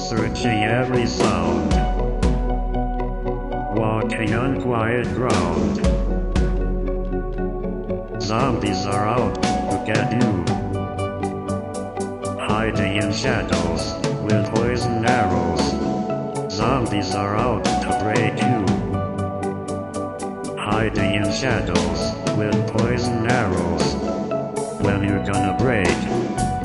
searching every sound, walking on quiet ground. Zombies are out to get you, hiding in shadows with poison arrows. Zombies are out to break you, hiding in shadows with poison arrows. When you're gonna break?